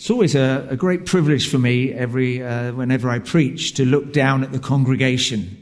It's always a great privilege for me whenever I preach to look down at the congregation.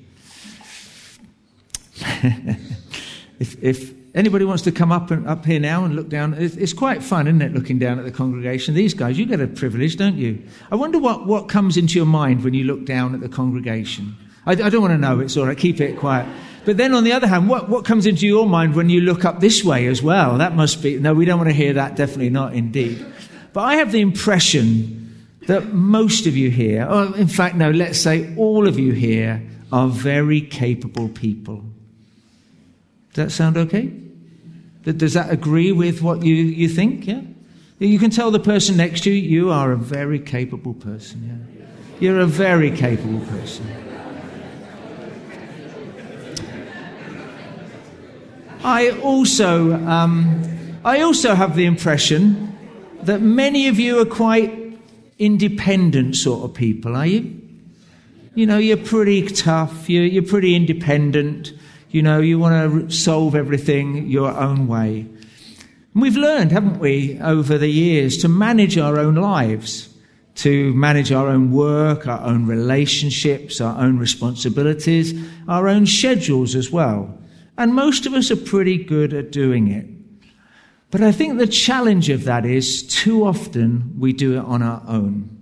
If anybody wants to come up here now and look down, it's quite fun, isn't it, looking down at the congregation? These guys, you get a privilege, don't you? I wonder what comes into your mind when you look down at the congregation. I don't want to know, it's all right, keep it quiet. But then on the other hand, what comes into your mind when you look up this way as well? That must be, no, we don't want to hear that, definitely not indeed. But I have the impression that most of you here, or in fact, no, let's say all of you here, are very capable people. Does that sound okay? Does that agree with what you think? Yeah? You can tell the person next to you, you are a very capable person. Yeah? You're a very capable person. I also have the impression that many of you are quite independent sort of people, are you? You know, you're pretty tough, you're pretty independent, you know, you want to solve everything your own way. And we've learned, haven't we, over the years, to manage our own lives, to manage our own work, our own relationships, our own responsibilities, our own schedules as well. And most of us are pretty good at doing it. But I think the challenge of that is too often we do it on our own.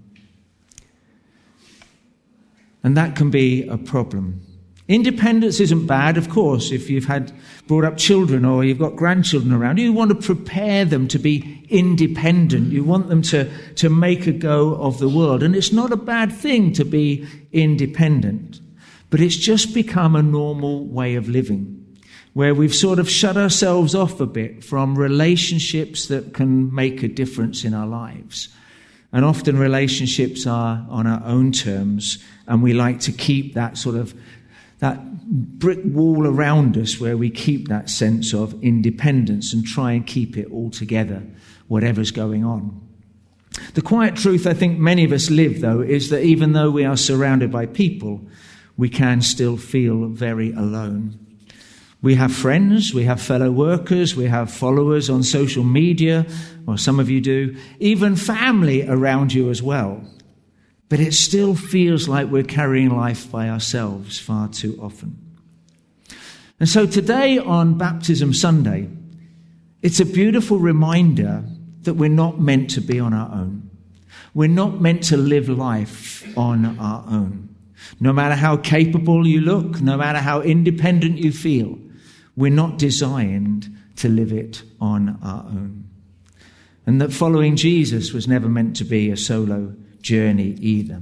And that can be a problem. Independence isn't bad, of course, if you've brought up children or you've got grandchildren around. You want to prepare them to be independent. You want them to make a go of the world. And it's not a bad thing to be independent. But it's just become a normal way of living, where we've sort of shut ourselves off a bit from relationships that can make a difference in our lives. And often relationships are on our own terms, and we like to keep that sort of that brick wall around us where we keep that sense of independence and try and keep it all together, whatever's going on. The quiet truth I think many of us live, though, is that even though we are surrounded by people, we can still feel very alone. We have friends, we have fellow workers, we have followers on social media, or some of you do, even family around you as well. But it still feels like we're carrying life by ourselves far too often. And so today on Baptism Sunday, it's a beautiful reminder that we're not meant to be on our own. We're not meant to live life on our own. No matter how capable you look, no matter how independent you feel, we're not designed to live it on our own. And that following Jesus was never meant to be a solo journey either.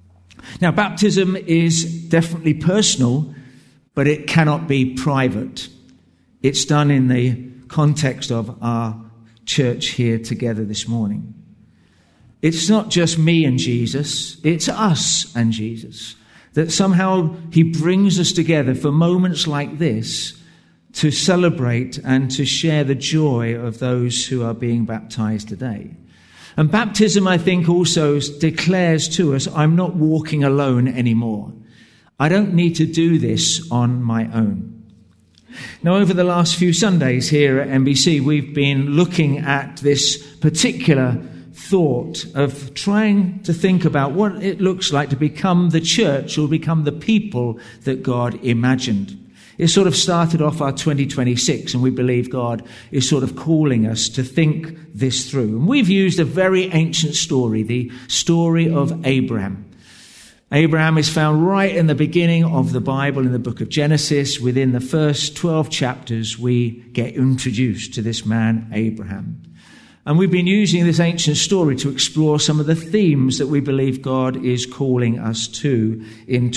Now, baptism is definitely personal, but it cannot be private. It's done in the context of our church here together this morning. It's not just me and Jesus, it's us and Jesus. That somehow he brings us together for moments like this to celebrate and to share the joy of those who are being baptized today. And baptism, I think, also declares to us, I'm not walking alone anymore. I don't need to do this on my own. Now, over the last few Sundays here at NBC, we've been looking at this particular thought of trying to think about what it looks like to become the church or become the people that God imagined. It sort of started off our 2026, and we believe God is sort of calling us to think this through. And we've used a very ancient story, the story of Abraham. Abraham is found right in the beginning of the Bible, in the book of Genesis. Within the first 12 chapters, we get introduced to this man, Abraham. And we've been using this ancient story to explore some of the themes that we believe God is calling us to in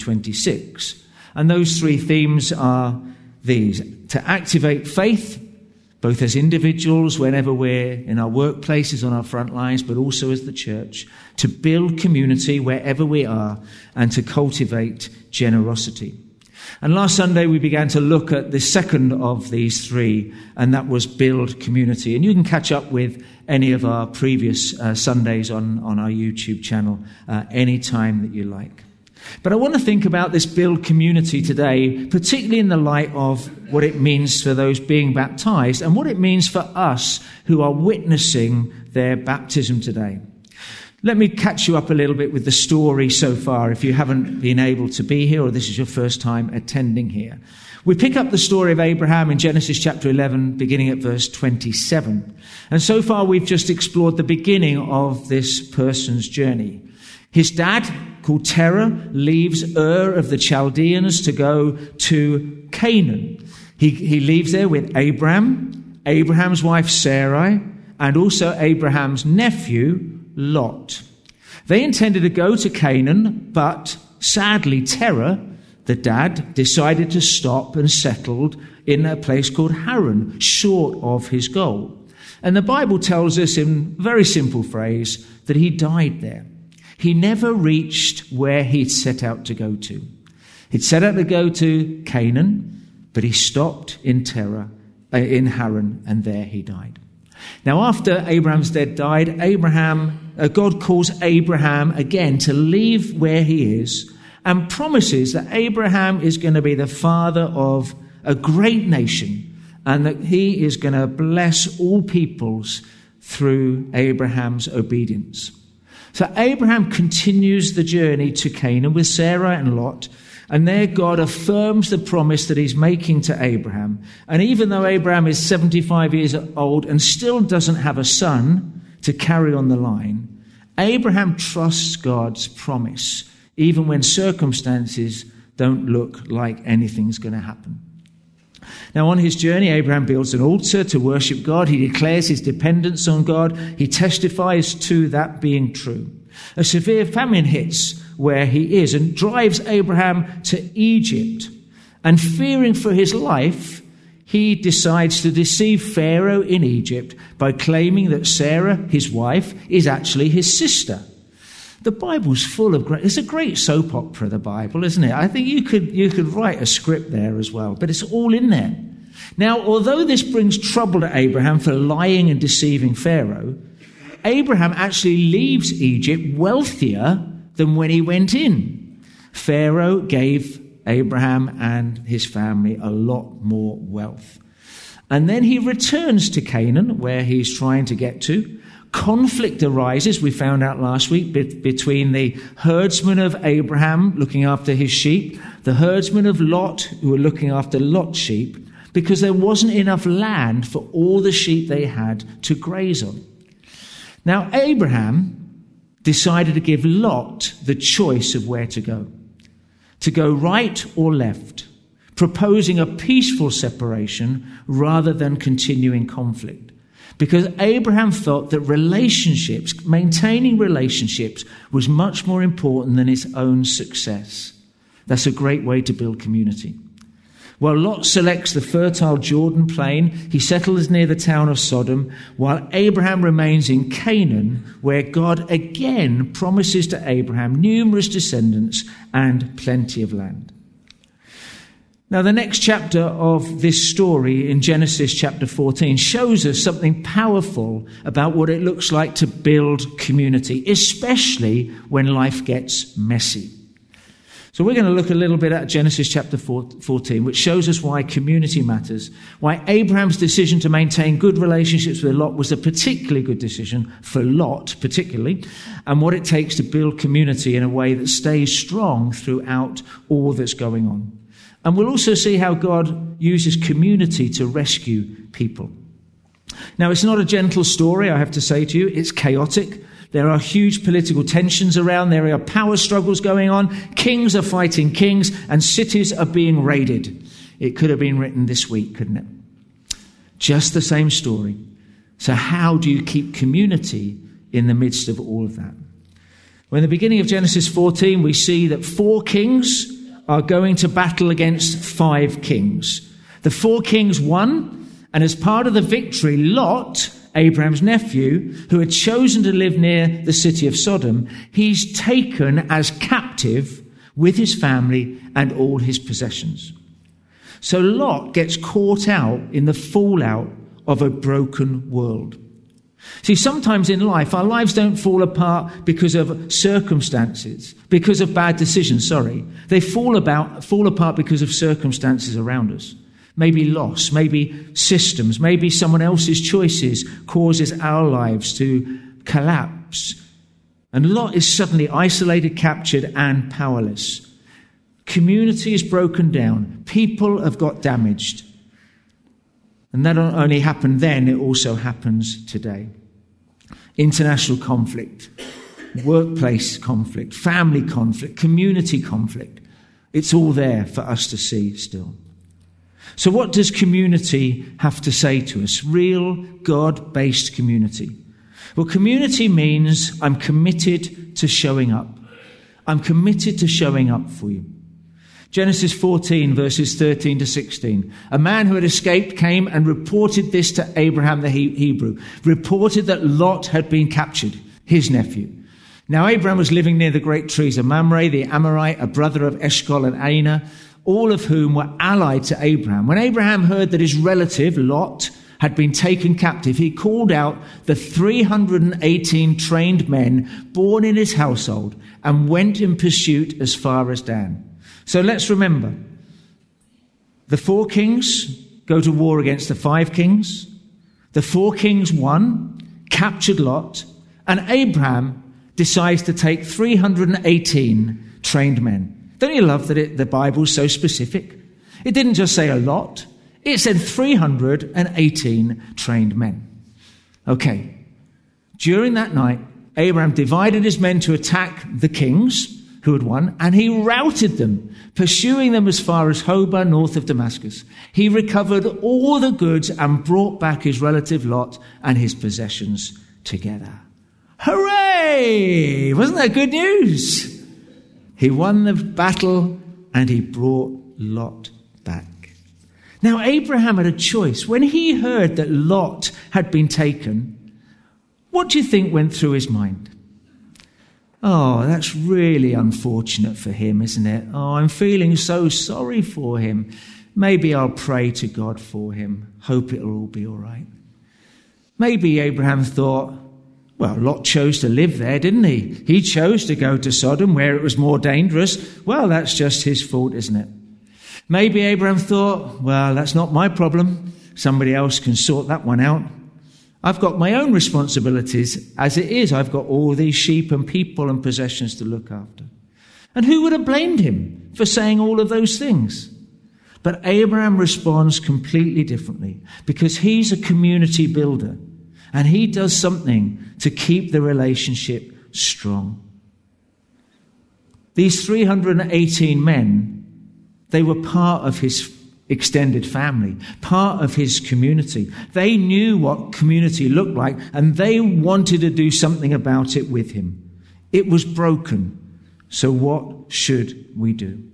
2026. And those three themes are these: to activate faith, both as individuals, whenever we're in our workplaces, on our front lines, but also as the church, to build community wherever we are, and to cultivate generosity. And last Sunday we began to look at the second of these three, and that was build community. And you can catch up with any of our previous Sundays on our YouTube channel any time that you like. But I want to think about this build community today, particularly in the light of what it means for those being baptized and what it means for us who are witnessing their baptism today. Let me catch you up a little bit with the story so far if you haven't been able to be here or this is your first time attending here. We pick up the story of Abraham in Genesis chapter 11, beginning at verse 27. And so far we've just explored the beginning of this person's journey. His dad, called Terah, leaves Ur of the Chaldeans to go to Canaan. He leaves there with Abraham, Abraham's wife Sarai, and also Abraham's nephew, Lot. They intended to go to Canaan, but sadly Terah, the dad, decided to stop and settled in a place called Haran, short of his goal. And the Bible tells us in a very simple phrase that he died there. He never reached where he'd set out to go to. He'd set out to go to Canaan, but he stopped in in Haran, and there he died. Now, after Abraham's dad died, God calls Abraham again to leave where he is and promises that Abraham is going to be the father of a great nation and that he is going to bless all peoples through Abraham's obedience. So Abraham continues the journey to Canaan with Sarah and Lot, and there God affirms the promise that he's making to Abraham. And even though Abraham is 75 years old and still doesn't have a son to carry on the line, Abraham trusts God's promise, even when circumstances don't look like anything's going to happen. Now, on his journey, Abraham builds an altar to worship God. He declares his dependence on God. He testifies to that being true. A severe famine hits where he is and drives Abraham to Egypt. And fearing for his life, he decides to deceive Pharaoh in Egypt by claiming that Sarah, his wife, is actually his sister. The Bible's full of it's a great soap opera, the Bible, isn't it? I think you could write a script there as well, but it's all in there. Now, although this brings trouble to Abraham for lying and deceiving Pharaoh, Abraham actually leaves Egypt wealthier than when he went in. Pharaoh gave Abraham and his family a lot more wealth. And then he returns to Canaan, where he's trying to get to. Conflict arises, we found out last week, between the herdsmen of Abraham looking after his sheep, the herdsmen of Lot who were looking after Lot's sheep, because there wasn't enough land for all the sheep they had to graze on. Now, Abraham decided to give Lot the choice of where to go right or left, proposing a peaceful separation rather than continuing conflict. Because Abraham felt that maintaining relationships, was much more important than his own success. That's a great way to build community. Well, Lot selects the fertile Jordan plain. He settles near the town of Sodom, while Abraham remains in Canaan, where God again promises to Abraham numerous descendants and plenty of land. Now, the next chapter of this story in Genesis chapter 14 shows us something powerful about what it looks like to build community, especially when life gets messy. So we're going to look a little bit at Genesis chapter 14, which shows us why community matters, why Abraham's decision to maintain good relationships with Lot was a particularly good decision for Lot particularly, and what it takes to build community in a way that stays strong throughout all that's going on. And we'll also see how God uses community to rescue people. Now, it's not a gentle story, I have to say to you. It's chaotic. There are huge political tensions around. There are power struggles going on. Kings are fighting kings, and cities are being raided. It could have been written this week, couldn't it? Just the same story. So how do you keep community in the midst of all of that? Well, in the beginning of Genesis 14, we see that 4 kings are going to battle against 5 kings. The 4 kings won, and as part of the victory, Lot, Abraham's nephew, who had chosen to live near the city of Sodom, he's taken as captive with his family and all his possessions. So Lot gets caught out in the fallout of a broken world. See, sometimes in life, our lives don't fall apart because of circumstances, because of bad decisions, They fall apart because of circumstances around us. Maybe loss, maybe systems, maybe someone else's choices causes our lives to collapse. And Lot is suddenly isolated, captured, and powerless. Community is broken down. People have got damaged. And that not only happened then, it also happens today. International conflict, workplace conflict, family conflict, community conflict. It's all there for us to see still. So what does community have to say to us? Real God-based community. Well, community means I'm committed to showing up. I'm committed to showing up for you. Genesis 14, verses 13 to 16. A man who had escaped came and reported this to Abraham the Hebrew. Reported that Lot had been captured, his nephew. Now Abraham was living near the great trees of Mamre, the Amorite, a brother of Eshcol and Aner, all of whom were allied to Abraham. When Abraham heard that his relative, Lot, had been taken captive, he called out the 318 trained men born in his household and went in pursuit as far as Dan. So let's remember, the 4 kings go to war against the 5 kings. The 4 kings won, captured Lot, and Abraham decides to take 318 trained men. Don't you love that the Bible's so specific? It didn't just say a lot. It said 318 trained men. Okay. During that night, Abraham divided his men to attack the kings who had won, and he routed them, pursuing them as far as Hobah, north of Damascus. He recovered all the goods and brought back his relative Lot and his possessions together. Hooray! Wasn't that good news? He won the battle and he brought Lot back. Now, Abraham had a choice. When he heard that Lot had been taken, what do you think went through his mind? Oh, that's really unfortunate for him, isn't it? Oh, I'm feeling so sorry for him. Maybe I'll pray to God for him. Hope it'll all be all right. Maybe Abraham thought, well, Lot chose to live there, didn't he? He chose to go to Sodom where it was more dangerous. Well, that's just his fault, isn't it? Maybe Abraham thought, well, that's not my problem. Somebody else can sort that one out. I've got my own responsibilities as it is. I've got all these sheep and people and possessions to look after. And who would have blamed him for saying all of those things? But Abraham responds completely differently because he's a community builder and he does something to keep the relationship strong. These 318 men, they were part of his extended family, part of his community. They knew what community looked like and they wanted to do something about it with him. It was broken. So what should we do?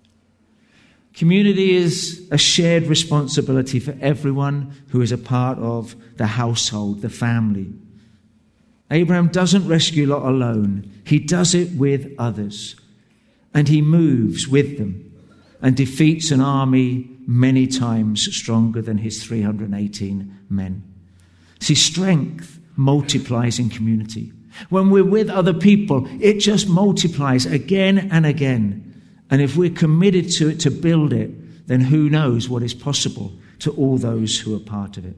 Community is a shared responsibility for everyone who is a part of the household, the family. Abraham doesn't rescue Lot alone. He does it with others. And he moves with them and defeats an army many times stronger than his 318 men. See, strength multiplies in community. When we're with other people, it just multiplies again and again. And if we're committed to it, to build it, then who knows what is possible to all those who are part of it.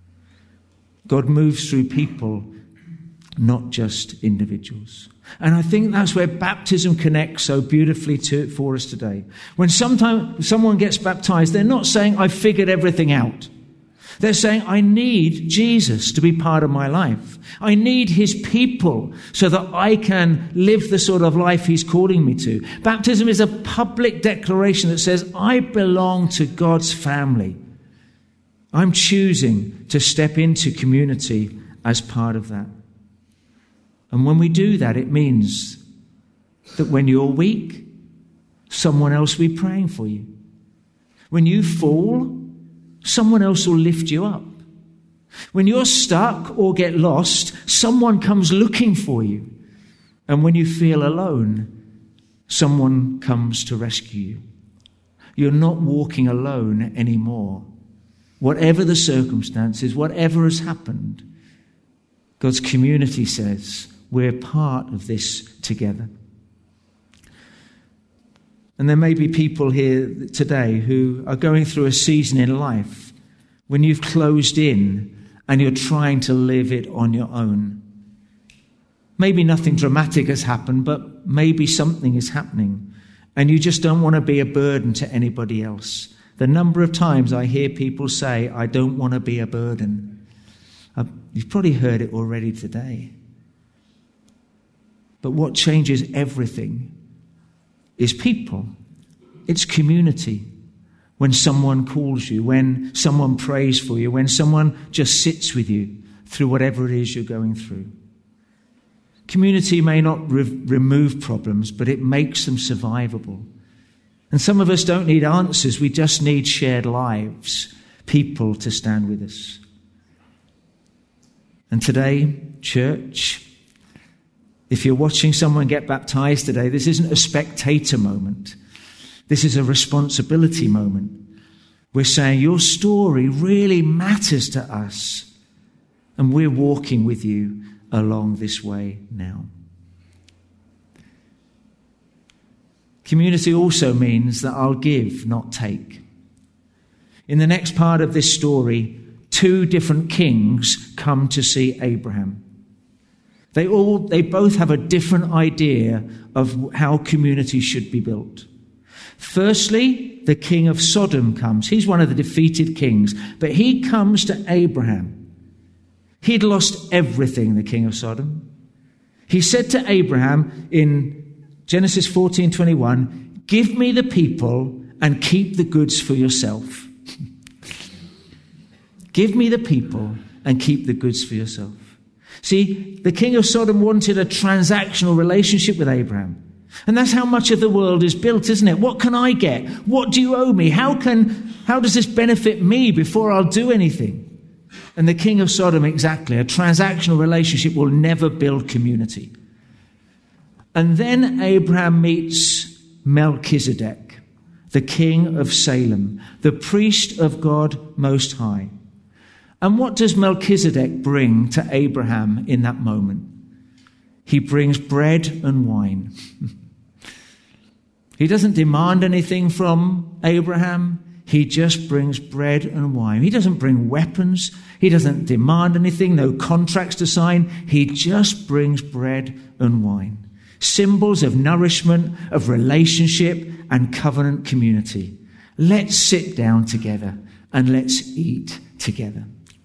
God moves through people, not just individuals. And I think that's where baptism connects so beautifully for us today. When someone gets baptized, they're not saying, I've figured everything out. They're saying, I need Jesus to be part of my life. I need his people so that I can live the sort of life he's calling me to. Baptism is a public declaration that says, I belong to God's family. I'm choosing to step into community as part of that. And when we do that, it means that when you're weak, someone else will be praying for you. When you fall, someone else will lift you up. When you're stuck or get lost, someone comes looking for you. And when you feel alone, someone comes to rescue you. You're not walking alone anymore. Whatever the circumstances, whatever has happened, God's community says, we're part of this together. And there may be people here today who are going through a season in life when you've closed in and you're trying to live it on your own. Maybe nothing dramatic has happened, but maybe something is happening, and you just don't want to be a burden to anybody else. The number of times I hear people say, I don't want to be a burden. You've probably heard it already today. But what changes everything is people. It's community. When someone calls you, when someone prays for you, when someone just sits with you through whatever it is you're going through. Community may not remove problems, but it makes them survivable. And some of us don't need answers. We just need shared lives, people to stand with us. And today, church, if you're watching someone get baptized today, this isn't a spectator moment. This is a responsibility moment. We're saying your story really matters to us, and we're walking with you along this way now. Community also means that I'll give, not take. In the next part of this story, 2 different kings come to see Abraham. They both have a different idea of how community should be built. Firstly, the king of Sodom comes. He's one of the defeated kings, but he comes to Abraham. He'd lost everything, the king of Sodom. He said to Abraham in Genesis 14:21, give me the people and keep the goods for yourself. Give me the people and keep the goods for yourself. See, the king of Sodom wanted a transactional relationship with Abraham. And that's how much of the world is built, isn't it? What can I get? What do you owe me? How does this benefit me before I'll do anything? And the king of Sodom, exactly, a transactional relationship will never build community. And then Abraham meets Melchizedek, the king of Salem, the priest of God Most High. And what does Melchizedek bring to Abraham in that moment? He brings bread and wine. He doesn't demand anything from Abraham. He just brings bread and wine. He doesn't bring weapons. He doesn't demand anything, no contracts to sign. He just brings bread and wine. Symbols of nourishment, of relationship and covenant community. Let's sit down together and let's eat together.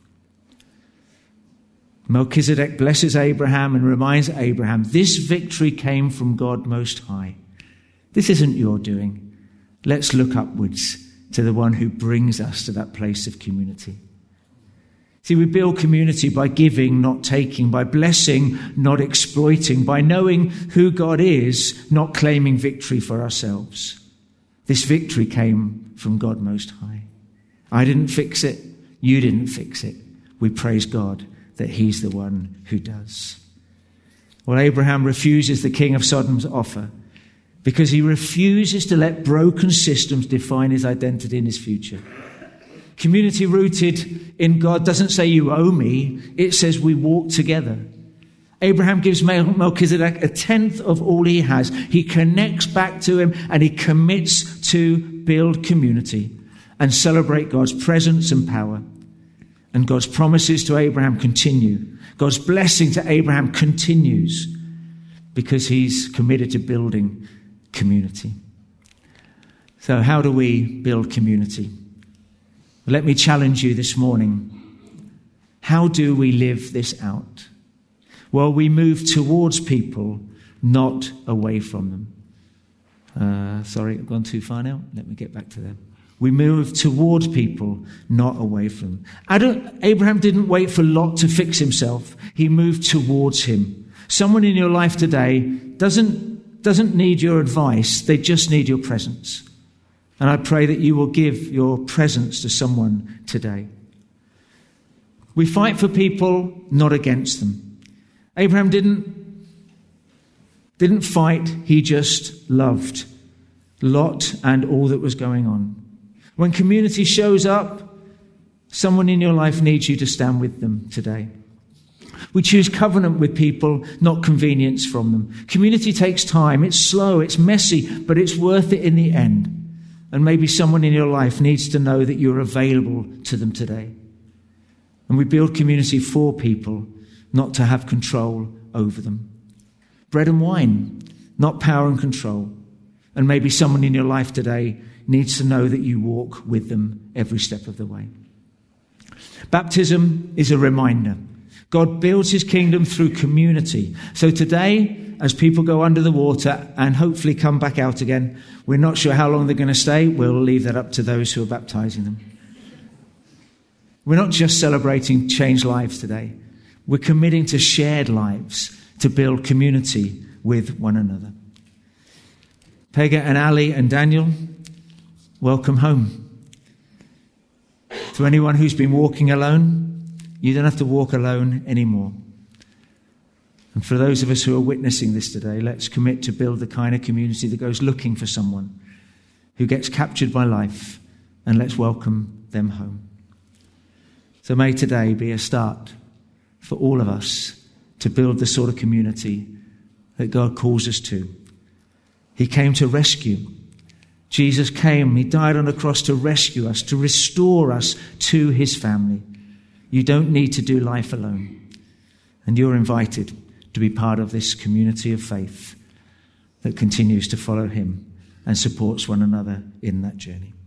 Melchizedek blesses Abraham and reminds Abraham, this victory came from God Most High. This isn't your doing. Let's look upwards to the one who brings us to that place of community. See, we build community by giving, not taking, by blessing, not exploiting, by knowing who God is, not claiming victory for ourselves. This victory came from God Most High. I didn't fix it. You didn't fix it. We praise God that he's the one who does. Well, Abraham refuses the king of Sodom's offer because he refuses to let broken systems define his identity and his future. Community rooted in God doesn't say you owe me, it says we walk together. Abraham gives Melchizedek 1/10 of all he has. He connects back to him and he commits to build community and celebrate God's presence and power. And God's promises to Abraham continue. God's blessing to Abraham continues because he's committed to building community. So how do we build community? Let me challenge you this morning. How do we live this out? Well, we move towards people, not away from them. Sorry, I've gone too far now. Let me get back to them. We move towards people, not away from them. Abraham didn't wait for Lot to fix himself. He moved towards him. Someone in your life today doesn't need your advice. They just need your presence. And I pray that you will give your presence to someone today. We fight for people, not against them. Abraham didn't fight. He just loved Lot and all that was going on. When community shows up, someone in your life needs you to stand with them today. We choose covenant with people, not convenience from them. Community takes time. It's slow, it's messy, but it's worth it in the end. And maybe someone in your life needs to know that you're available to them today. And we build community for people, not to have control over them. bread and wine, not power and control. And maybe someone in your life today needs to know that you walk with them every step of the way. Baptism is a reminder. God builds his kingdom through community. So today, as people go under the water and hopefully come back out again, we're not sure how long they're going to stay. We'll leave that up to those who are baptizing them. We're not just celebrating changed lives today. We're committing to shared lives, to build community with one another. Pega and Ali and Daniel, welcome home. To anyone who's been walking alone, you don't have to walk alone anymore. And for those of us who are witnessing this today, let's commit to build the kind of community that goes looking for someone who gets captured by life, and let's welcome them home. So may today be a start for all of us to build the sort of community that God calls us to. He came to rescue. Jesus came, he died on the cross to rescue us, to restore us to his family. You don't need to do life alone. And you're invited to be part of this community of faith that continues to follow him and supports one another in that journey.